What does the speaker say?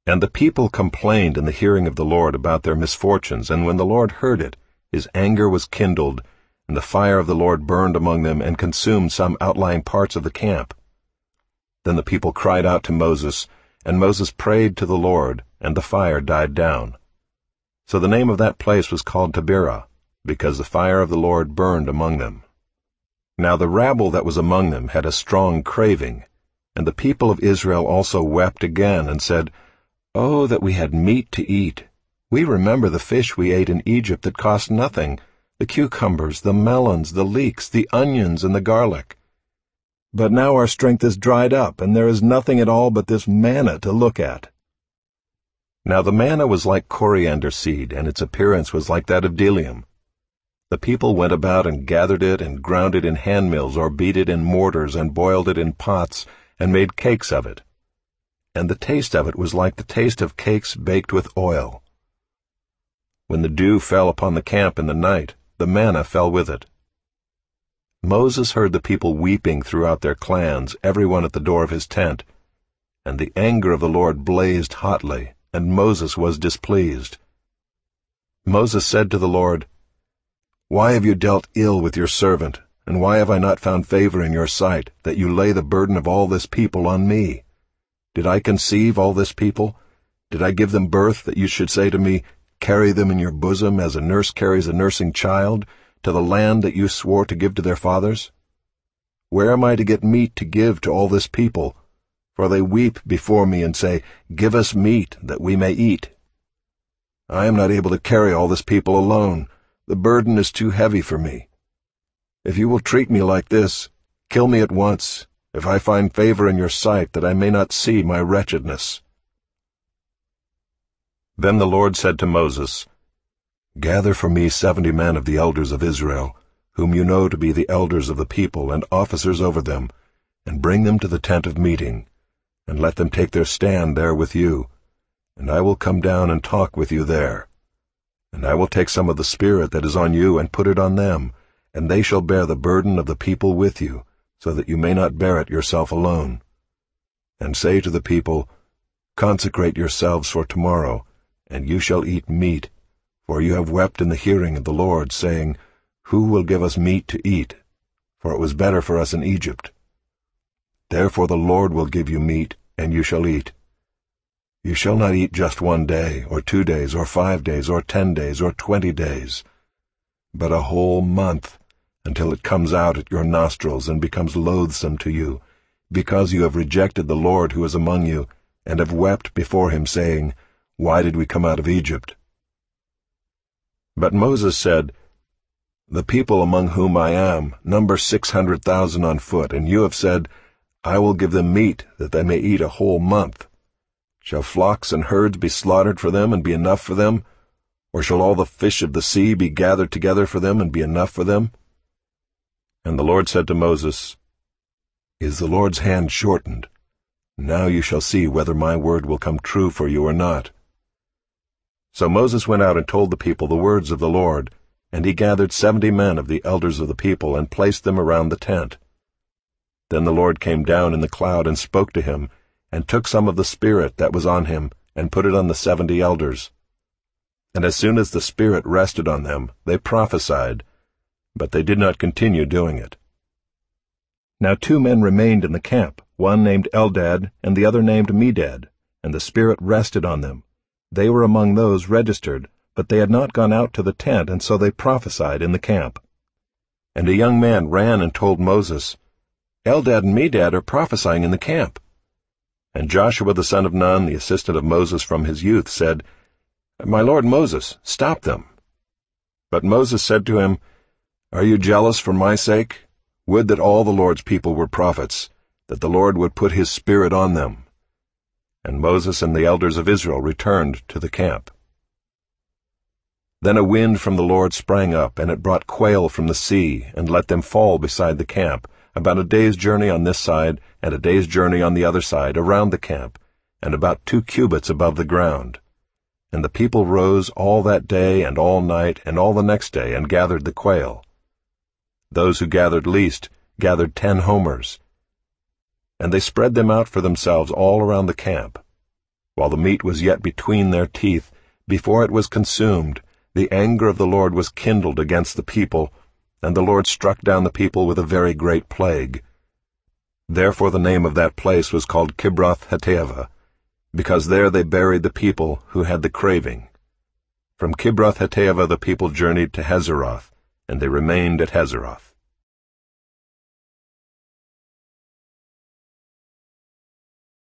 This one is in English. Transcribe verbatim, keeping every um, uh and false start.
And the people complained in the hearing of the Lord about their misfortunes, and when the Lord heard it, his anger was kindled, and the fire of the Lord burned among them and consumed some outlying parts of the camp. Then the people cried out to Moses, and Moses prayed to the Lord, and the fire died down. So the name of that place was called Taberah, because the fire of the Lord burned among them. Now the rabble that was among them had a strong craving, and the people of Israel also wept again, and said, Oh, that we had meat to eat! We remember the fish we ate in Egypt that cost nothing, the cucumbers, the melons, the leeks, the onions, and the garlic. But now our strength is dried up, and there is nothing at all but this manna to look at. Now the manna was like coriander seed, and its appearance was like that of bdellium. The people went about and gathered it, and ground it in handmills, or beat it in mortars, and boiled it in pots, and made cakes of it. And the taste of it was like the taste of cakes baked with oil. When the dew fell upon the camp in the night, the manna fell with it. Moses heard the people weeping throughout their clans, every one at the door of his tent. And the anger of the Lord blazed hotly, and Moses was displeased. Moses said to the Lord, Why have you dealt ill with your servant, and why have I not found favor in your sight, that you lay the burden of all this people on me? Did I conceive all this people? Did I give them birth, that you should say to me, Carry them in your bosom as a nurse carries a nursing child, to the land that you swore to give to their fathers? Where am I to get meat to give to all this people? For they weep before me and say, Give us meat, that we may eat. I am not able to carry all this people alone. The burden is too heavy for me. If you will treat me like this, kill me at once, if I find favor in your sight, that I may not see my wretchedness. Then the Lord said to Moses, Gather for me seventy men of the elders of Israel, whom you know to be the elders of the people and officers over them, and bring them to the tent of meeting, and let them take their stand there with you, and I will come down and talk with you there. And I will take some of the Spirit that is on you and put it on them, and they shall bear the burden of the people with you, so that you may not bear it yourself alone. And say to the people, Consecrate yourselves for tomorrow, and you shall eat meat, for you have wept in the hearing of the Lord, saying, Who will give us meat to eat? For it was better for us in Egypt. Therefore the Lord will give you meat, and you shall eat. You shall not eat just one day, or two days, or five days, or ten days, or twenty days, but a whole month, until it comes out at your nostrils and becomes loathsome to you, because you have rejected the Lord who is among you, and have wept before him, saying, Why did we come out of Egypt? But Moses said, The people among whom I am number six hundred thousand on foot, and you have said, I will give them meat, that they may eat a whole month. Shall flocks and herds be slaughtered for them and be enough for them? Or shall all the fish of the sea be gathered together for them and be enough for them? And the Lord said to Moses, Is the Lord's hand shortened? Now you shall see whether my word will come true for you or not. So Moses went out and told the people the words of the Lord, and he gathered seventy men of the elders of the people and placed them around the tent. Then the Lord came down in the cloud and spoke to him, and took some of the Spirit that was on him, and put it on the seventy elders. And as soon as the Spirit rested on them, they prophesied, but they did not continue doing it. Now two men remained in the camp, one named Eldad, and the other named Medad, and the Spirit rested on them. They were among those registered, but they had not gone out to the tent, and so they prophesied in the camp. And a young man ran and told Moses, Eldad and Medad are prophesying in the camp. And Joshua the son of Nun, the assistant of Moses from his youth, said, My lord Moses, stop them. But Moses said to him, Are you jealous for my sake? Would that all the Lord's people were prophets, that the Lord would put his Spirit on them. And Moses and the elders of Israel returned to the camp. Then a wind from the Lord sprang up, and it brought quail from the sea, and let them fall beside the camp, about a day's journey on this side, and a day's journey on the other side, around the camp, and about two cubits above the ground. And the people rose all that day and all night and all the next day, and gathered the quail. Those who gathered least gathered ten homers. And they spread them out for themselves all around the camp. while the meat was yet between their teeth, before it was consumed, the anger of the Lord was kindled against the people, and the Lord struck down the people with a very great plague. Therefore the name of that place was called Kibroth-Hattaavah, because there they buried the people who had the craving. From Kibroth-Hattaavah the people journeyed to Hazeroth, and they remained at Hazeroth.